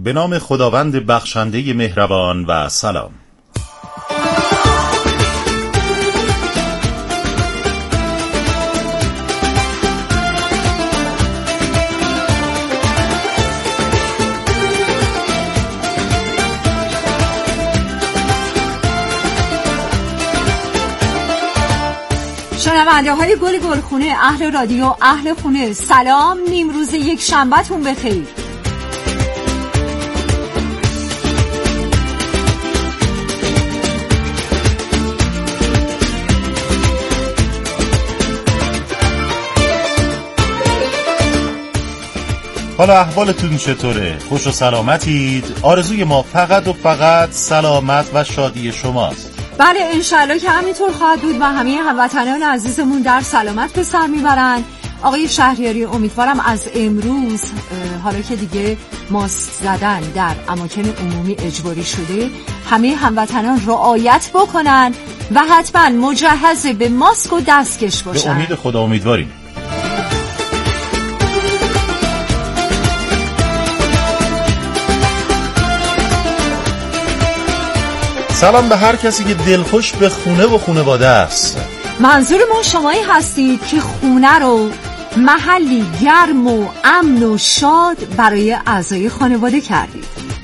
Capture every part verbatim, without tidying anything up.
به نام خداوند بخشنده مهربان و سلام. شنونده های گل گلخونه، اهل رادیو، اهل خونه، سلام. نیمروز یک شنبه تون بخیر. حالا احوالتون چطوره؟ خوش و سلامتید؟ آرزوی ما فقط و فقط سلامت و شادی شماست. بله انشالله که همینطور خواهد بود و همه هموطنان عزیزمون در سلامت به سر میبرن. آقای شهریاری، امیدوارم از امروز حالا که دیگه ماسک زدن در اماکن عمومی اجباری شده، همه هموطنان رعایت بکنن و حتما مجهز به ماسک و دستکش باشن. به امید خدا امیدواریم. سلام به هر کسی که دلخوش به خونه و خانواده است. منظورمون شمایی هستید که خونه رو محلی گرم و امن و شاد برای اعضای خانواده کردید.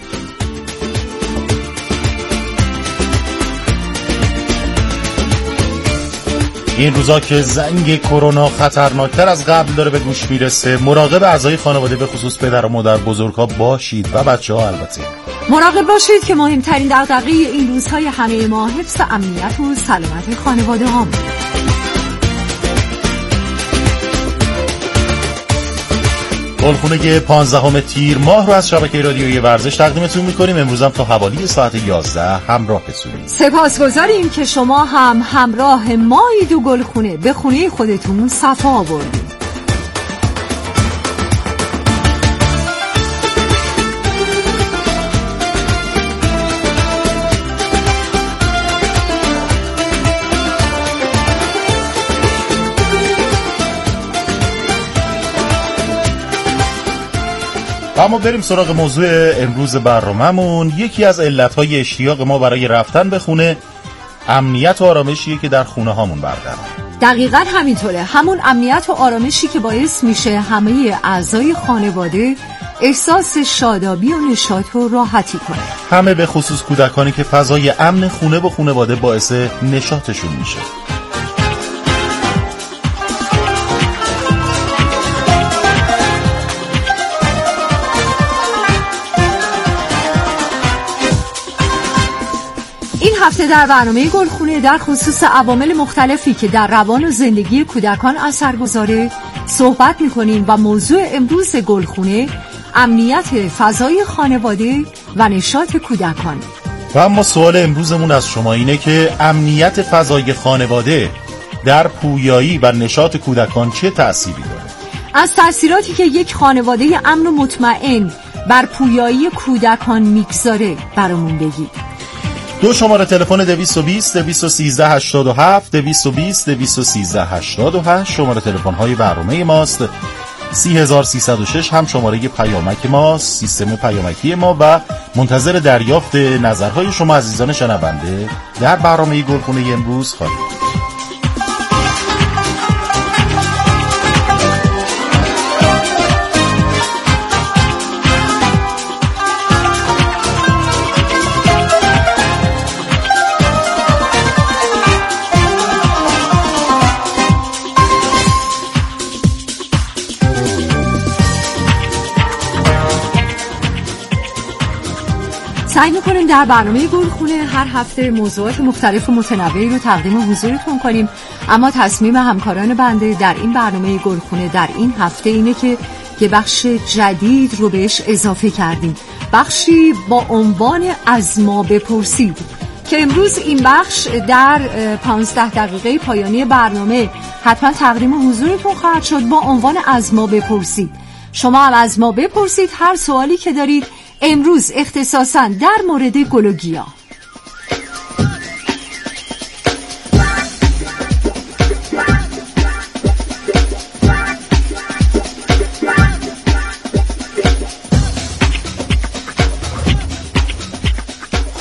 این روزا که زنگ کرونا خطرناکتر از قبل داره به گوش میرسه، مراقب اعضای خانواده به خصوص پدر و مادر بزرگها باشید و بچه ها البته. مراقب باشید که مهمترین دغدغه این روزهای همه ما حفظ امنیت و سلامت خانواده ها. گلخونه پانزدهم تیر ماه رو از شبکه رادیویی ورزش تقدیمتون میکنیم. امروز هم تا حوالی ساعت یازده همراه بسونیم. سپاسگزاریم که شما هم همراه مایید و گلخونه به خونه خودتون صفا آوردید. اما بریم سراغ موضوع امروز برنامه‌مون. یکی از علت‌های اشتیاق ما برای رفتن به خونه امنیت و آرامشیه که در خونه هامون برقراره. دقیقاً همینطوره، همون امنیت و آرامشی که باعث میشه همه اعضای خانواده احساس شادابی و نشاط و راحتی کنه. همه به خصوص کودکانی که فضای امن خونه و خانواده باعث نشاطشون میشه. هفته در برنامه گلخونه در خصوص عوامل مختلفی که در روان و زندگی کودکان اثر گذاره صحبت میکنیم و موضوع امروز گلخونه امنیت فضای خانواده و نشاط کودکان. و اما سوال امروزمون از شما اینه که امنیت فضای خانواده در پویایی و نشاط کودکان چه تأثیری داره؟ از تأثیراتی که یک خانواده امن و مطمئن بر پویایی کودکان میگذاره برامون بگید. دو شماره تلفن دویست و بیست دویست و سیزده هشتاد و هفت دویست و بیست دویست و سیزده هشتاد و هشت شماره تلفن های برنامه ماست. سی هزار سیصد و شش هم شماره پیامک ماست، سیستم پیامکی ما، و منتظر دریافت نظرهای شما عزیزان شنونده در برنامه گلخونه امروز خواهیم. سعی میکنیم در برنامه گلخونه هر هفته موضوعات مختلف و متنوعی رو تقدیم حضورتون کنیم، اما تصمیم همکاران بنده در این برنامه گلخونه در این هفته اینه که یه بخش جدید رو بهش اضافه کردیم، بخشی با عنوان از ما بپرسید که امروز این بخش در پانزده دقیقه پایانی برنامه حتما تقدیم حضورتون خواهد شد با عنوان از ما بپرسید. شما هم از ما بپرسید هر سوالی که دارید، امروز اختصاصاً در مورد گل و گیاه.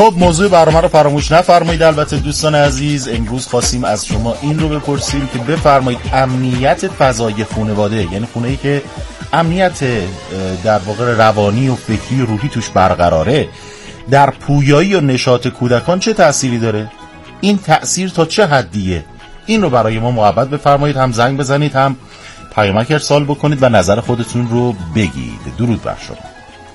خب موضوع برنامه رو فراموش نفرمایید. البته دوستان عزیز، امروز خواستیم از شما این رو بپرسیم که بفرمایید امنیت فضای خانواده، یعنی خونه‌ای که امنیت در واقع روانی و فکری و روحی توش برقراره، در پویایی و نشاط کودکان چه تأثیری داره؟ این تأثیر تا چه حدیه؟ این رو برای ما محبت بفرمایید، هم زنگ بزنید هم پیامک ارسال بکنید و نظر خودتون رو بگید. درود بر شما.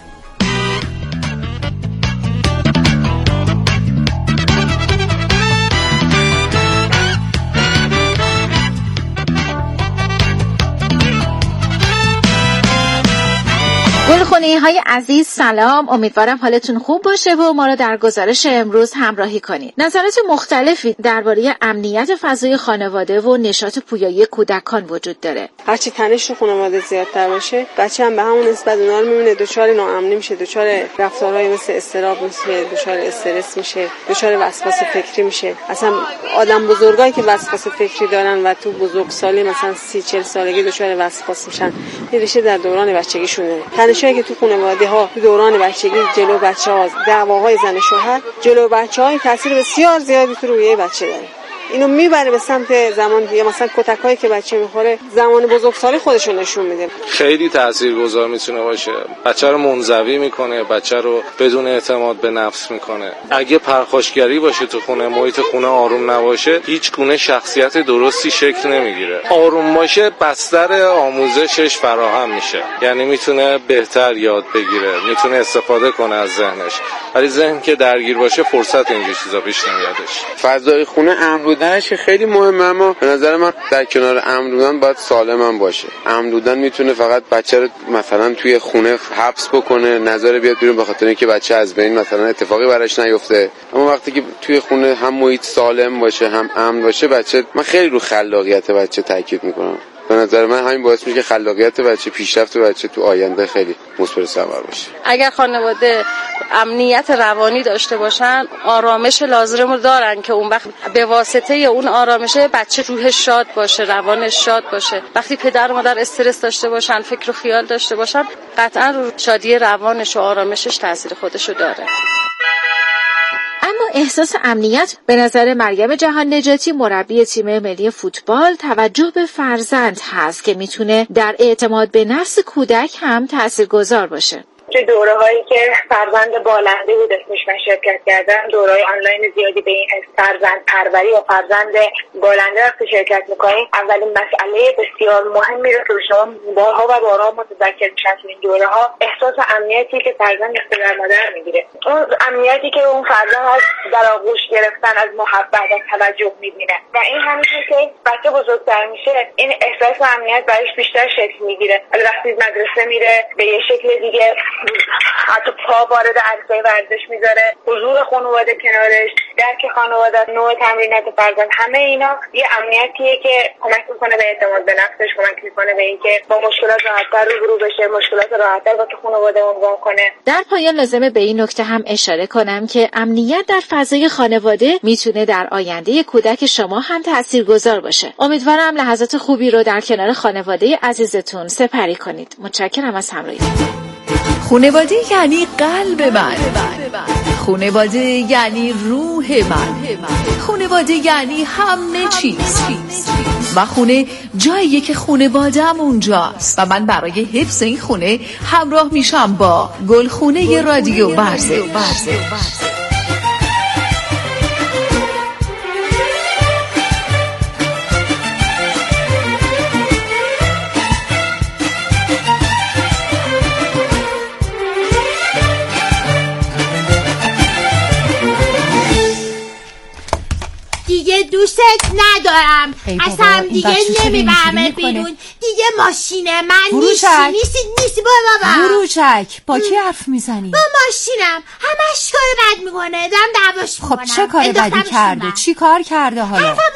گلخونه های عزیز سلام، امیدوارم حالتون خوب باشه و ما رو در گزارش امروز همراهی کنید. نظرات مختلفی درباره امنیت فضای خانواده و نشاط پویایی کودکان وجود داره. هرچی تنش تو خانواده زیادتر باشه، بچه هم به همون نسبت اونا رو میبینه دچار ناامنی میشه، دچار رفتارهای مثل استراب میشه، دچار استرس میشه، دچار وسواس فکری میشه. اصلا آدم بزرگایی که وسواس فکری دارن و تو بزرگسالی مثلا سی چهل سالگی دچار وسواس میشن، این ریشه در دوران بچگیشونه. تنشایی که تو خانواده ها تو دوران بچگی جلو بچه‌ها، دعواهای زن شوهر جلو بچه‌ها تاثیر بسیار زیادی تو روحیه بچه داره. اینو میبره به سمت زمان، یا مثلا کتکایی که بچه میخوره زمان بزرگسالی خودشون نشون میده. خیلی تاثیرگذار میتونه باشه. بچه رو منزوی میکنه، بچه رو بدون اعتماد به نفس میکنه. اگه پرخاشگری باشه تو خونه، محیط خونه آروم نباشه، هیچ گونه شخصیت درستی شکل نمیگیره. آروم باشه بستر آموزشش فراهم میشه، یعنی میتونه بهتر یاد بگیره، میتونه استفاده کنه از ذهنش. ولی ذهن که درگیر باشه فرصت اینجور چیزا پیش نمیادش. فضای خونه امن بودنش خیلی مهمه، اما به نظر من در کنار امن بودن باید سالم هم باشه. امن بودن میتونه فقط بچه رو مثلا توی خونه حبس بکنه، نظر بیاد بیرون، به خاطر اینکه بچه از بین مثلا اتفاقی براش نیفته. اما وقتی که توی خونه هم محیط سالم باشه هم امن باشه، بچه، من خیلی رو خلاقیت بچه تاکید میکنم. به نظر من همین باعث میشه که خلاقیت بچه، پیشرفت بچه تو آینده خیلی مثمر ثمر باشه. اگر خانواده امنیت روانی داشته باشن، آرامش لازم رو دارن که اون وقت به واسطه اون آرامش بچه روحش شاد باشه، روانش شاد باشه. وقتی پدر و مادر استرس داشته باشن، فکر و خیال داشته باشن، قطعا رو شادی روانش و آرامشش تاثیر خودشو داره. اما احساس امنیت به نظر مریم جهان نجاتی، مربی تیم ملی فوتبال، توجه به فرزند هست که میتونه در اعتماد به نفس کودک هم تاثیرگذار باشه. چه دوره هایی که فرزند بالنده بود اسمش من شرکت کردم، دوره های آنلاین زیادی به این فرزند پروری و فرزند بالنده وقتی شرکت میکنیم، اولین مسئله بسیار مهمی رو که شما بارها و بارها متذکر میشن تو این دوره ها، احساس امنیتی که فرزند از پدر مادر میگیره، اون امنیتی که اون فرزند از در آغوش گرفتن از محبت و توجه میبینه و این همیشه که بچه بزرگتر میشه این احساس امنیت برایش بیشتر شکل میگیره. وقتی مدرسه میره به یه شکل دیگه، حتی پا وارد عرصه ورزش میذاره، حضور خانواده کنارش، درک خانواده، نوع تمرینات فرزند، همه اینا یه امنیتیه که کمک میکنه به اعتماد به نفسش، کمک میکنه به اینکه با مشکلات راحت‌تر روبرو بشه، مشکلات راحت‌تر با تو خانواده عنوان کنه. در پایان لازمه به این نکته هم اشاره کنم که امنیت در فضای خانواده میتونه در آینده کودک شما هم تاثیرگذار باشه. امیدوارم لحظات خوبی رو در کنار خانواده عزیزتون سپری کنید. متشکرم از همراهیتون. خانواده یعنی قلب من، خانواده یعنی روح من، خانواده یعنی همه چیز و خونه جاییه که خانواده‌ام اونجاست و من برای حفظ این خونه همراه میشم با گلخونه رادیو ورزش. دیگه دوست ندارم، اصلا دیگه نمیبرمت بیرون، دیگه ماشین من نیستی نیستی نیستی با بابا. بروچک با کی حرف میزنی؟ با ماشینم همش کار بد میکنه، دارم دعواش میکنم. خب چه کار بدی کرده؟ چی کار کرده حالا؟ حرفم گوش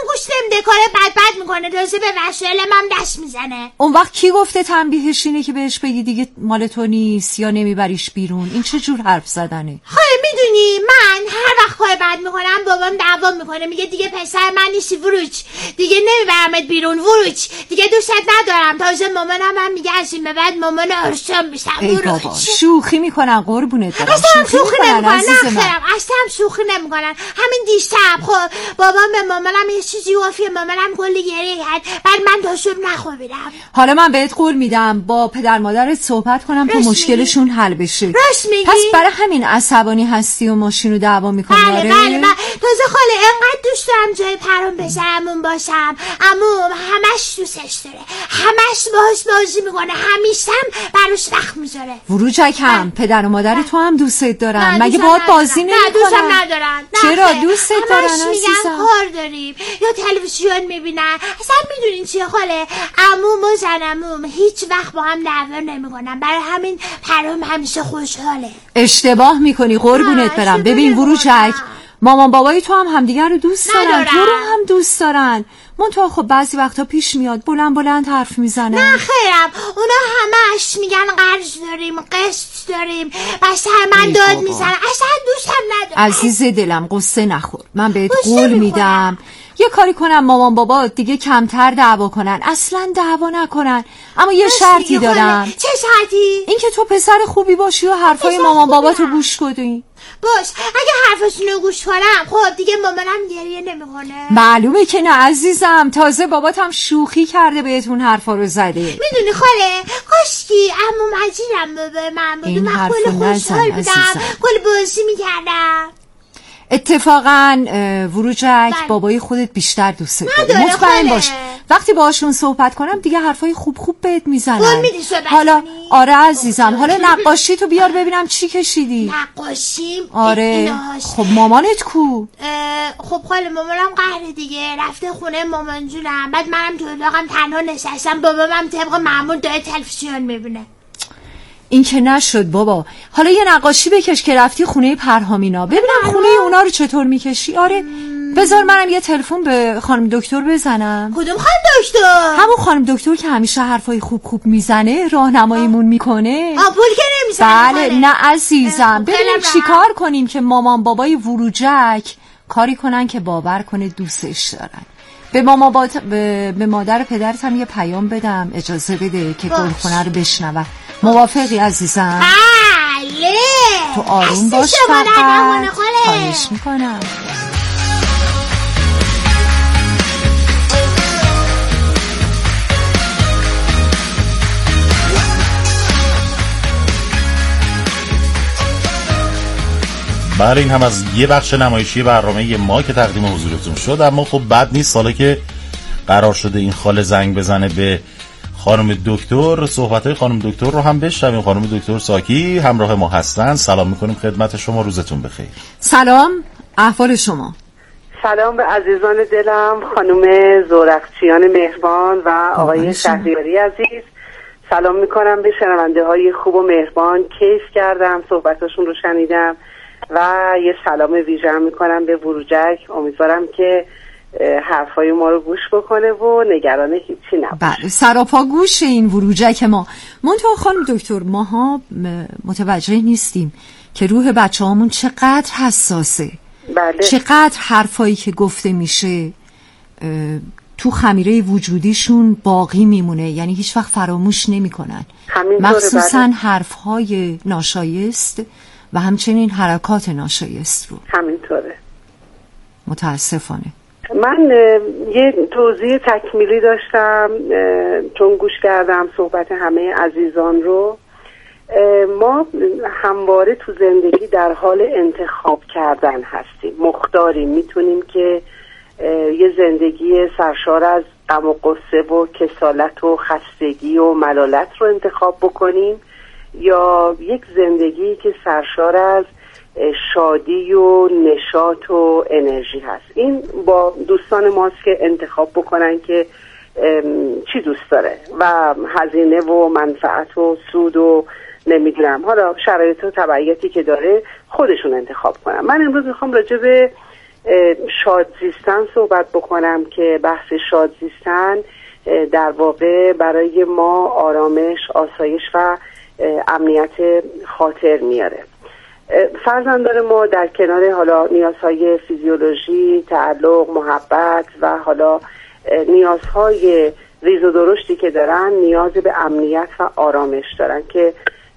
دکور بد بد میکنه، تازه به وسایلم هم دست میزنه. اون وقت کی گفته تنبیهش اینه که بهش بگی دیگه مال تو نیست یا نمیبریش بیرون؟ این چه جور حرف زدنه؟ خواهی میدونی من هر وقت کار بد میکنم بابام دعوا میکنه، میگه دیگه پسر من نیستی وروچ، دیگه نمیبرمت بیرون وروچ، دیگه دوستت ندارم. تازه مامانم هم میگه از این به بعد مامان ارسم میشم ای بابا شوخی میکنن قربونت برم. اصلا شوخی نمیکنن، نخیرم اصلا شوخی نمیکنن. همین دیشب خب بابام به مامانم یه چیزی گفت، مامانم کلی گریه کرد، بعد من تا صبح نخوابیدم. حالا من بهت قول میدم با پدر مادرت صحبت کنم تا مشکلشون حل بشه. راست میگی؟ پس برای همین عصبانی هستی و ماشینو دعوا میکنی؟ بله بله بله. تازه خاله انقدر دوست دارم جای پرام پسرمون باشم، عموم همش دوستش داره، همش باهاش بازی میکنه، همیشه هم براش وقت میذاره. وروجکم پدر و مادر تو هم دوستت دارن، مگه باهات بازی نمیکنن؟ نه دوستم ندارن. چرا دوستت دارن عزیزم؟ میگن کار داریم یا تلویزیون میبینن. اصلا میدونین چیه خاله، عموم و زنموم هیچ وقت با هم دعوا نمیکنن، برای همین پرام همیشه خوشحاله. اشتباه میکنی قربونت برم. ببین وروجک، مامان بابای تو هم همدیگر رو دوست دارن، تو رو هم دوست دارن، منتها خب بعضی وقتا پیش میاد بلند بلند حرف میزنن. نه خیرم، اونا همش میگن قرض داریم قسط داریم، بس هر من داد میزنن، اصلا دوستم ندارم. عزیز دلم قصه نخور، من بهت قول میدم یه کاری کنم مامان بابا دیگه کمتر دعوا کنن، اصلا دعوا نکنن، اما یه شرطی دارم. چه شرطی؟ اینکه تو پسر خوبی باشی و حرفای مامان بابا تو گوش کنی. باش، اگه حرفشونو گوش کنم خب دیگه مامانم گریه نمیکنه. معلومه که نه عزیزم، تازه بابات هم شوخی کرده بهتون حرفا رو زده. میدونی خاله کاشکی عموم عجیرم به من بود، من کل خوشحال بودم، کل بازی میکردم. اتفاقا وروجک بابای خودت بیشتر دوست داره، مطمئن باش وقتی باهاشون صحبت کنم دیگه حرفای خوب خوب بهت میزنن. حالا آره عزیزم، حالا نقاشی تو بیار ببینم چی کشیدی. نقاشیم؟ آره. خب مامانت کو؟ خب خاله مامانم قهره دیگه، رفته خونه مامان جونم، بعد منم تو اتاقم تنها نشستم، بابام طبق معمول داره تلویزیون میبینه. این که نشد بابا، حالا یه نقاشی بکش که رفتی خونه پرهامینا، ببینم خونه اونا رو چطور میکشی. آره بذار منم یه تلفن به خانم دکتر بزنم. کدوم خانم دکتر؟ همون خانم دکتر که همیشه حرفای خوب خوب میزنه، راهنماییمون میکنه. آپول که نمیزنه؟ بله نه عزیزم، ببینیم چیکار کنیم که مامان بابای وروجک کاری کنن که باور کنه دوستش دارن. به ماما بات... به... به مادر پدرت هم یه پیام بدم اجازه بده که گلخونه رو بشنوه. موافقی عزیزم؟ بله. تو آروم باش فقط، خواهش میکنم. بله این هم از یه بخش نمایشی برنامه ما که تقدیم حضورتون شد. اما خب بد نیست حالا که قرار شده این خاله زنگ بزنه به خانم دکتر، صحبت‌های خانم دکتر رو هم بشنویم. خانم دکتر ساکی همراه ما هستن. سلام میکنیم خدمت شما، روزتون بخیر. سلام، احوال شما؟ سلام به عزیزان دلم، خانم زورقچیان مهربان و آقای شهریاری عزیز. سلام میکنم به شنونده های خوب و مهربان، کیف کردم صحبتاشون رو شنیدم و یه سلام ویژه میکنم به وروجک. امیدوارم که حرفای ما رو گوش بکنه و نگران هیچی نباشه. بله سراپا گوش این وروجک ما. منتها خانم دکتر ماها متوجه نیستیم که روح بچه هامون چقدر حساسه. بله. چقدر حرفایی که گفته میشه تو خمیره وجودیشون باقی میمونه، یعنی هیچ وقت فراموش نمی کنن، مخصوصا بله. حرفهای ناشایست و همچنین حرکات ناشایست رو. همینطوره متاسفانه. من یه توضیح تکمیلی داشتم چون گوش کردم صحبت همه عزیزان رو. ما همواره تو زندگی در حال انتخاب کردن هستیم، مختاریم، میتونیم که یه زندگی سرشار از غم و غصه و کسالت و خستگی و ملالت رو انتخاب بکنیم یا یک زندگی که سرشار از شادی و نشاط و انرژی هست. این با دوستان ماست که انتخاب بکنن که چی دوست داره و هزینه و منفعت و سود و نمیدونم حالا شرایط و تبعیتی که داره خودشون انتخاب کنن. من امروز میخوام راجع به شادزیستن صحبت بکنم که بحث شادزیستن در واقع برای ما آرامش، آسایش و امنیت خاطر میاره. فرزندان ما در کنار حالا نیازهای فیزیولوژی، تعلق، محبت و حالا نیازهای ریز و درشتی که دارن، نیاز به امنیت و آرامش دارن که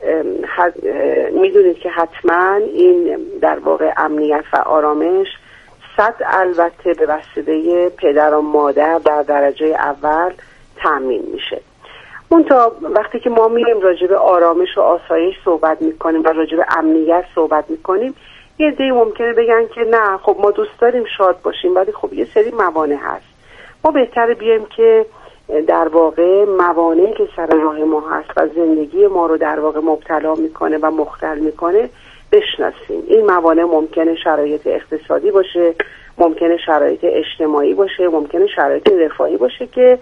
میدونید که حتما این در واقع امنیت و آرامش صد البته به وسیله پدر و مادر در درجه اول تامین میشه. اون تا وقتی که ما میریم راجع به آرامش و آسایش صحبت میکنیم و راجع به امنیت صحبت میکنیم، یه عده‌ای ممکنه بگن که نه خب ما دوست داریم شاد باشیم ولی خب یه سری موانع هست. ما بهتره بیایم که در واقع موانعی که سر راه ما هست و زندگی ما رو در واقع مبتلا میکنه و مختل میکنه بشناسیم. این موانع ممکنه شرایط اقتصادی باشه، ممکنه شرایط اجتماعی باشه، ممکنه شرایط رفاهی باشه که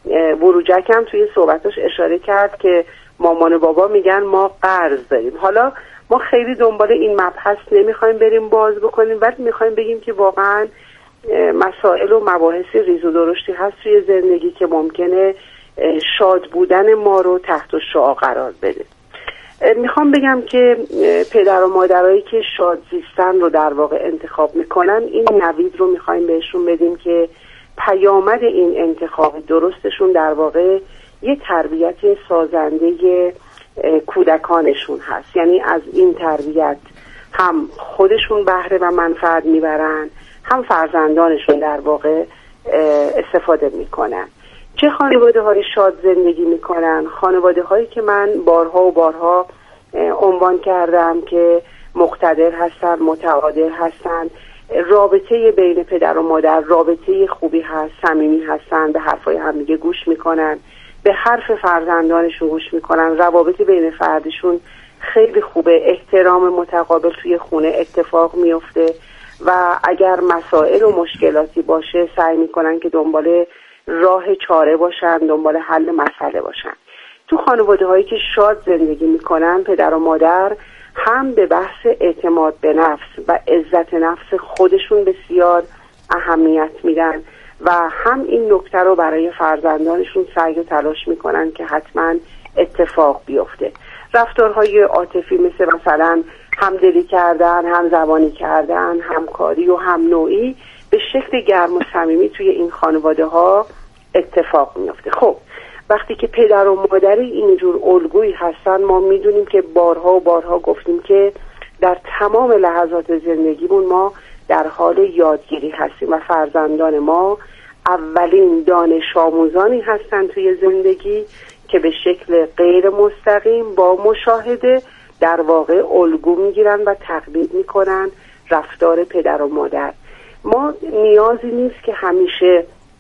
وروجک هم توی صحبتاش اشاره کرد که مامان و بابا میگن ما قرض داریم. حالا ما خیلی دنبال این مبحث نمیخوایم بریم باز بکنیم، ولی میخوایم بگیم که واقعا مسائل و مباحث ریز و درشتی هست توی زندگی که ممکنه شاد بودن ما رو تحت الشعاع قرار بده. میخوام بگم که پدر و مادرایی که شاد زیستن رو در واقع انتخاب میکنن، این نوید رو میخوایم بهشون بدیم که پیامد این انتخاب درستشون در واقع یه تربیت سازنده کودکانشون هست. یعنی از این تربیت هم خودشون بهره و منفعت میبرن، هم فرزندانشون در واقع استفاده میکنن. چه خانواده های شاد زندگی میکنن؟ خانواده هایی که من بارها و بارها عنوان کردم که مقتدر هستن، متعادل هستن، رابطه بین پدر و مادر رابطه خوبی هست، صمیمی هستن، به حرفای همدیگه گوش میکنن، به حرف فرزندانشون گوش میکنن، روابط بین فردشون خیلی خوبه، احترام متقابل توی خونه اتفاق میفته و اگر مسائل و مشکلاتی باشه سعی میکنن که دنبال راه چاره باشن، دنبال حل مسئله باشن. تو خانواده هایی که شاد زندگی میکنن، پدر و مادر هم به بحث اعتماد به نفس و عزت نفس خودشون بسیار اهمیت میدن و هم این نکته رو برای فرزندانشون سعی و تلاش میکنن که حتما اتفاق بیفته. رفتارهای عاطفی مثل مثلا همدلی کردن، همزبانی کردن، همکاری و هم نوعی به شکل گرم و صمیمی توی این خانواده ها اتفاق میفته. خب وقتی که پدر و مادری اینجور الگویی هستن، ما میدونیم که بارها و بارها گفتیم که در تمام لحظات زندگیمون ما در حال یادگیری هستیم و فرزندان ما اولین دانش آموزانی هستن توی زندگی که به شکل غیر مستقیم با مشاهده در واقع الگو میگیرن و تقلید میکنن رفتار پدر و مادر. ما نیازی نیست که همیشه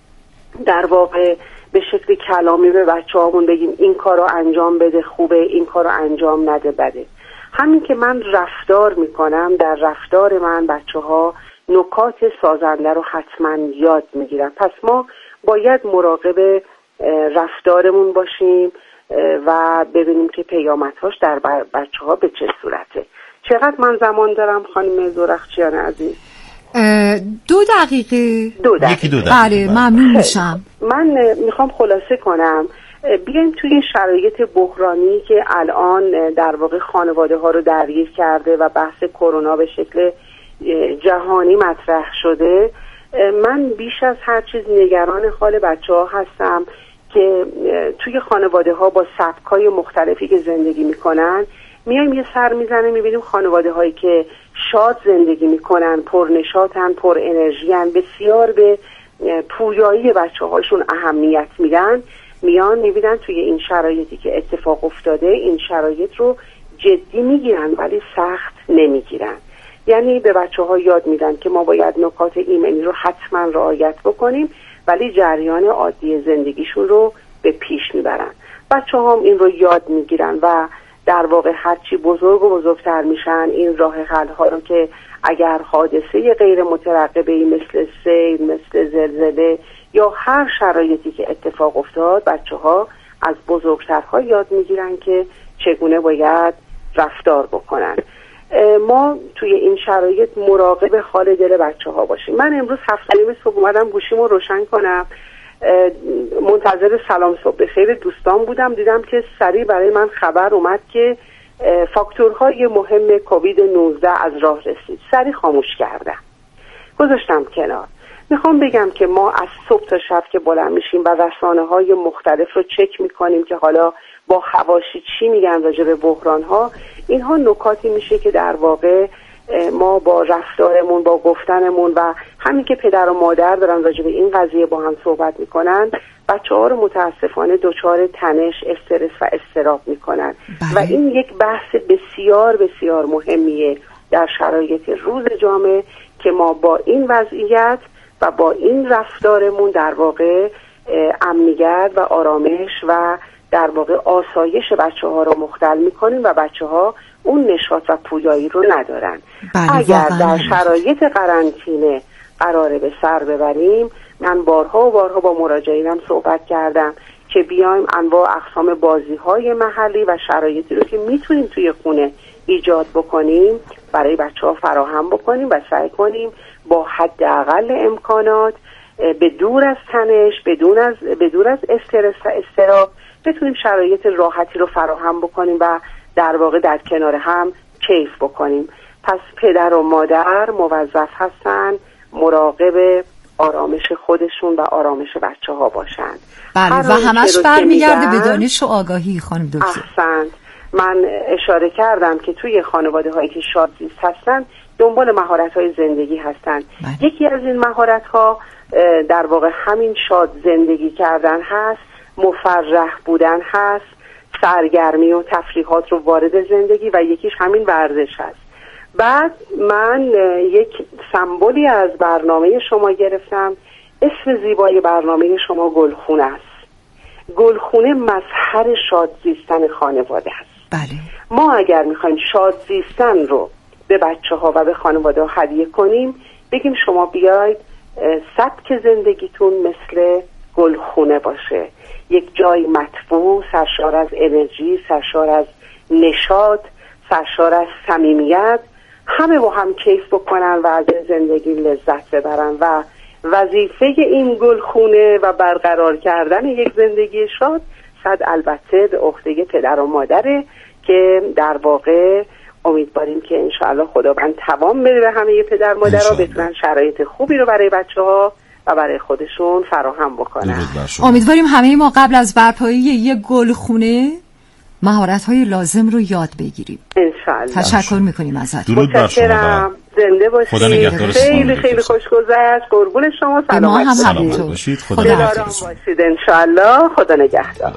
در واقع به شکل کلامی به بچه هامون بگیم این کار رو انجام بده خوبه، این کار رو انجام نده بده. همین که من رفتار میکنم، در رفتار من بچه ها نکات سازنده رو حتما یاد میگیرن. پس ما باید مراقب رفتارمون باشیم و ببینیم که پیامدهاش در بچه ها به چه صورته. چقدر من زمان دارم خانم زرخچیان عزیز؟ دو دقیقه دو دقیقه یکی دو دقیقه بله ممنون میشم. من میخوام خلاصه کنم. بیایم توی شرایط بحرانی که الان در واقع خانواده ها رو درگیر کرده و بحث کرونا به شکل جهانی مطرح شده، من بیش از هر چیز نگران حال بچه ها هستم که توی خانواده ها با سبکای مختلفی که زندگی میکنن میایم یه سر میزنه میبینیم خانواده هایی که شاد زندگی میکنن، پر نشاطن، پر انرژیان، بسیار به پویایی بچه هاشون اهمیت میدن، میان میبینن توی این شرایطی که اتفاق افتاده این شرایط رو جدی میگیرن ولی سخت نمیگیرن. یعنی به بچه ها یاد میدن که ما باید نکات ایمنی رو حتما رعایت بکنیم ولی جریان عادی زندگیشون رو به پیش میبرن. بچه هم این رو یاد میگیرن و در واقع هرچی بزرگ و بزرگتر میشن این راه حل ها رو که اگر حادثه غیر مترقبه‌ای مثل سیل، مثل زلزله یا هر شرایطی که اتفاق افتاد، بچه ها از بزرگترها یاد میگیرن که چگونه باید رفتار بکنن. ما توی این شرایط مراقب حال دل بچه ها باشیم. من امروز هفت و نیم صبح اومدم گوشیمو روشن کنم، منتظر سلام صبح بخیر دوستان بودم، دیدم که سریع برای من خبر اومد که فاکتورهای مهم کووید نوزده از راه رسید. سریع خاموش کردم، گذاشتم کنار. میخوام بگم که ما از صبح تا شب که بلند میشیم و رسانه‌های مختلف رو چک میکنیم که حالا با حواشی چی میگن راجع به بحران ها، اینها نکاتی میشه که در واقع ما با رفتارمون، با گفتنمون و همین که پدر و مادر دارن راجع به این قضیه با هم صحبت میکنن، بچه ها رو متاسفانه دچار تنش، استرس و اضطراب میکنن. و این یک بحث بسیار بسیار مهمیه در شرایط روز جامعه که ما با این وضعیت و با این رفتارمون در واقع امنیت و آرامش و در واقع آسایش بچه ها رو مختل میکنیم و بچه ها اون نشاط و پویایی رو ندارن. اگر در شرایط قرنطینه قراره به سر ببریم، من بارها و بارها با مراجعینم صحبت کردم که بیایم انواع اقسام بازی های محلی و شرایطی رو که میتونیم توی خونه ایجاد بکنیم برای بچه ها فراهم بکنیم و سعی کنیم با حداقل امکانات به دور از تنش، بدون از بدون از استرس و اضطراب بتونیم شرایط راحتی رو فراهم بکنیم و در واقع در کنار هم کیف بکنیم. پس پدر و مادر موظف هستن مراقب آرامش خودشون و آرامش بچه ها باشند. بله و همش برمیگرده به دانش و آگاهی. خانم دکتر احسنت. من اشاره کردم که توی خانواده هایی که شادزیست هستن دنبال مهارت های زندگی هستن. بله. یکی از این مهارت ها در واقع همین شاد زندگی کردن هست، مفرح بودن هست، سرگرمی و تفریحات رو وارد زندگی و یکیش همین ورزش هست. بعد من یک سمبولی از برنامه شما گرفتم، اسم زیبای برنامه شما گلخونه است. گلخونه مظهر شاد زیستن خانواده است. بله. ما اگر میخوایم شاد زیستن رو به بچه ها و به خانواده ها هدیه کنیم، بگیم شما بیاید سبک زندگیتون مثل گلخونه باشه، یک جای مطبوع، سرشار از انرژی، سرشار از نشاط، سرشار از صمیمیت، همه با هم کیف بکنن و از زندگی لذت ببرن. و وظیفه این گلخونه و برقرار کردن یک زندگی شاد صد البته به عهده پدر و مادره که در واقع امیدواریم که انشاءالله خداوند توان بده به همه پدر مادرها بتونن شرایط خوبی رو برای بچه ها و برای خودشون فراهم بکنن. امیدواریم همه ما قبل از برپایی یک گلخونه مهارت‌های لازم رو یاد بگیریم. انشاءالله. تشکر می‌کنیم ازت. درود بر شما. زنده باشید. خیلی خیلی خوش گذشت. قربون شما. سلامت سلامت باشید. خدا نگهدار باشید انشاءالله. خدا نگهدار.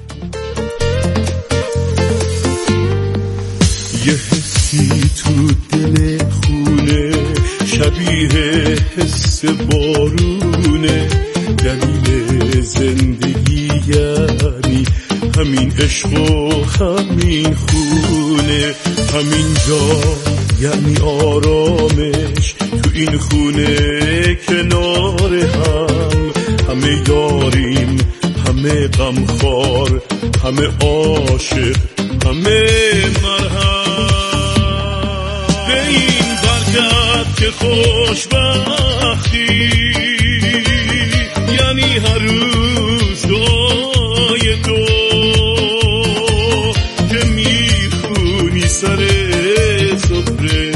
یه حسی تو دل خونه شبیه حس بارونه، دلیل زندگی یعنی همین عشق و همین خونه، همین جا یعنی آرامش، تو این خونه کنار هم همه داریم، همه غمخوار، همه عاشق، همه مرهم. به این برکت که خوشبختی یعنی هر روز دعای تو که میخونی سر سفره،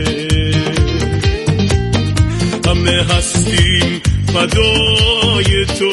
همه هستیم فدای تو.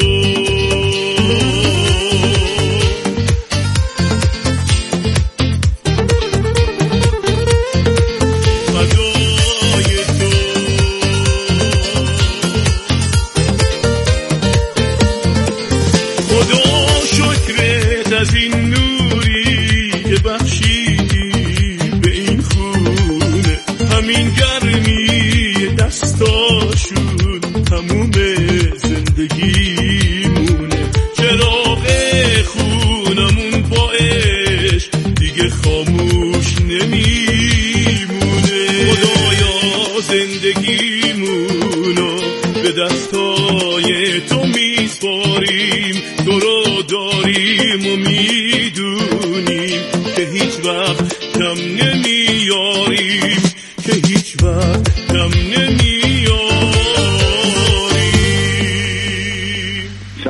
کم نمیاریم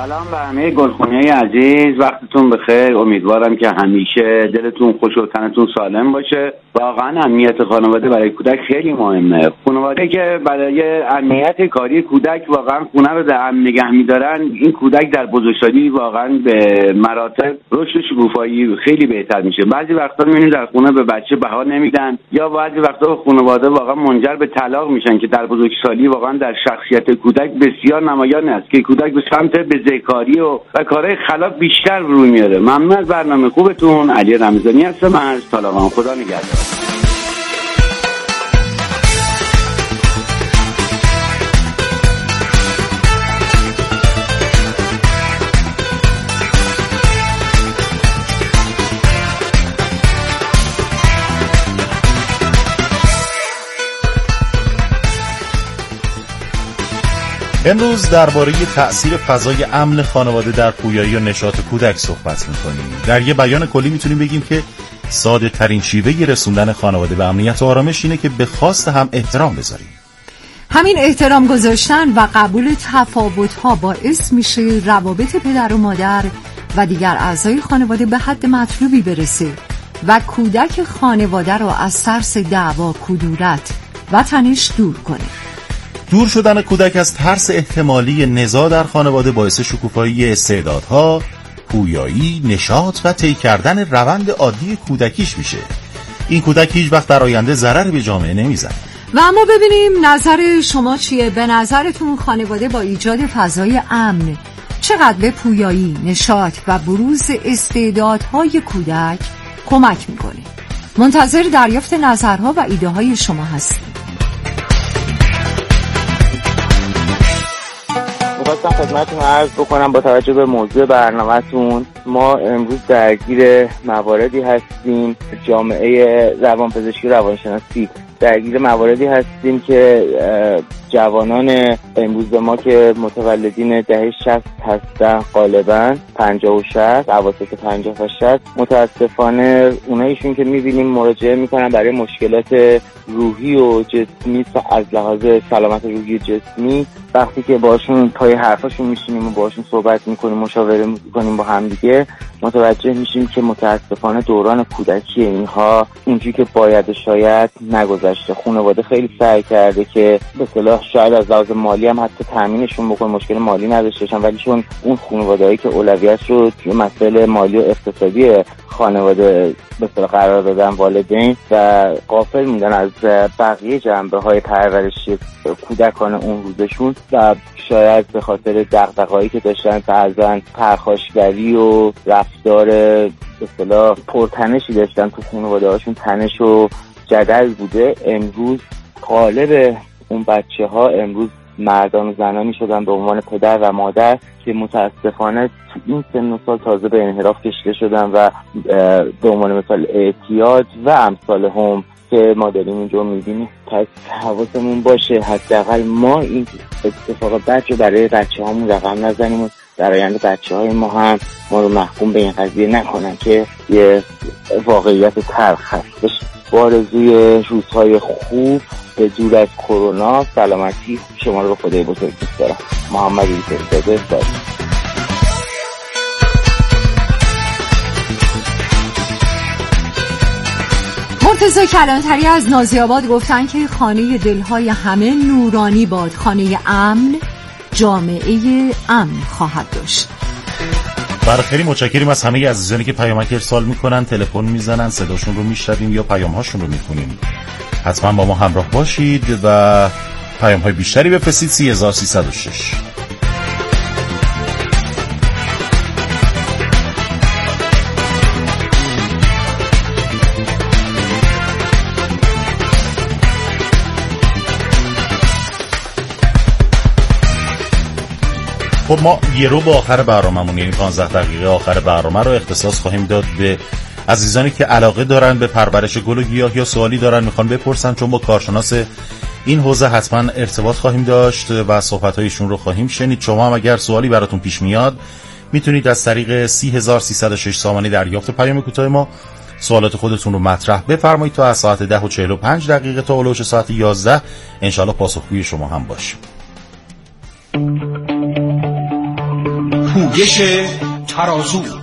سلام به همه گلخونه‌های عزیز، وقتتون بخیر. امیدوارم که همیشه دلتون خوش و تنتون سالم باشه. واقعا امنیت خانواده برای کودک خیلی مهمه. خانواده که برای امنیت کاری کودک واقعا خونه رو در امن نگه می‌دارن، این کودک در بزرگسالی واقعا به مراتب رشد و شکوفایی خیلی بهتر میشه. بعضی وقتا می‌بینیم در خونه به بچه بها نمیدن، یا بعضی وقتا خانواده واقعا منجر به طلاق میشن که در بزرگسالی واقعا در شخصیت کودک بسیار نمایان است که کودک به سمت بزهکاری و و کارهای خلاف بیشتر روی میاره. ممنون از برنامه خوبتون. علی رمضانی هستم از طالقان. خدا نگهدار. امروز درباره تأثیر فضای امن خانواده در پویایی و نشاط کودک صحبت می‌کنیم. در یه بیان کلی میتونیم بگیم که ساده ترین شیوه رسوندن خانواده به امنیت و آرامش اینه که به خواست هم احترام بذاریم. همین احترام گذاشتن و قبول تفاوت‌ها باعث میشه روابط پدر و مادر و دیگر اعضای خانواده به حد مطلوبی برسه و کودک خانواده رو از ترس دعوا، کدورت و تنش دور کنه. دور شدن کودک از ترس احتمالی نزاع در خانواده باعث شکوفایی استعدادها، پویایی، نشاط و طی کردن روند عادی کودکیش میشه. این کودک هیچ وقت در آینده ضرر به جامعه نمیزنه. و اما ببینیم نظر شما چیه؟ به نظرتون خانواده با ایجاد فضای امن چقدر به پویایی، نشاط و بروز استعدادهای کودک کمک میکنه؟ منتظر دریافت نظرها و ایده های شما هستیم. می‌خواستم خدمتتون عرض بکنم با توجه به موضوع برنامه‌تون، ما امروز درگیر مواردی هستیم، جامعه روانپزشکی و روانشناسی درگیر مواردی هستیم که جوانان امروز ما که متولدین دهه شصت هستن، غالبا پنجاه و شصت، اواسط پنجاه و شصت، متاسفانه اونایشون که می‌بینیم مراجعه می‌کنن برای مشکلات روحی و جسمی از لحاظ سلامت روحی جسمی، وقتی که باشون پای حرفاشون میشینیم و باشون صحبت میکنیم، مشاوره میکنیم با هم دیگه، متوجه میشیم که متاسفانه دوران کودکی اینها اونجوری که باید و شاید نگذشته. خانواده خیلی سعی کرده که به اصطلاح شاید از لحاظ مالی هم حتی تامینشون بکنه، مشکل مالی نداشته باشن، ولی چون اون خانواده‌ای که اولویت رو توی مسائل مالی و اقتصادی خانواده به اصطلاح قرار دادن والدین و غافل موندن از بقیه جنبه‌های پرورشی کودکان اون روزشون و شاید به خاطر دغدغه‌هایی که داشتن بعضن پرخاشگری و رفتار به اصطلاح پرتنشی داشتن تو خانواده‌هاشون، تنش و جدل بوده، امروز غالب اون بچه‌ها امروز مردان و زنانی شدن به عنوان پدر و مادر که متاسفانه تو این سن و سال تازه به انحراف کشیده شدن و به عنوان مثال اعتیاد و امثال هم که ما داریم اینجا می‌بینیم. پس حواسمون باشه حداقل ما این اتفاق بد رو برای بچه‌هامون رقم نزنیم و در آینده بچه‌های ما هم ما رو محکوم به این قضیه نکنن که یه واقعیت تلخ هستش. آرزوی روزهای خوب به دور از کرونا، سلامتی شما رو به خدای بزرگ دوست دارم. محمد ایسرزاده ساری. مرتضی کلانتری از نازی‌آباد گفتن که خانه دلهای همه نورانی باد، خانه امن جامعه امن خواهد داشت. برای خیلی متشکریم از همه عزیزانی که پیامک ارسال میکنن، تلفن میزنن، صداشون رو میشنویم یا پیام‌هاشون رو میخونیم. حتما با ما همراه باشید و پیام‌های بیشتری بفرستید. سه هزار و سیصد و شش. خب ما یه رو با آخر برنامه‌مون، یعنی پانزده دقیقه آخر برنامه رو اختصاص خواهیم داد به عزیزانی که علاقه دارن به پرورش گل و گیاه یا سوالی دارن میخوان بپرسن، چون با کارشناس این حوزه حتما ارتباط خواهیم داشت و صحبت‌هایشون رو خواهیم شنید. شما هم اگر سوالی براتون پیش میاد میتونید از طریق سه هزار و سیصد و شش سامانه دریافت پیام کوتاه ما سوالات خودتون رو مطرح بفرمایید تا از ساعت ده و چهل و پنج دقیقه تا اولوش ساعت یازده انشالله پاسخگوی شما هم باشیم. گشایش ترازو.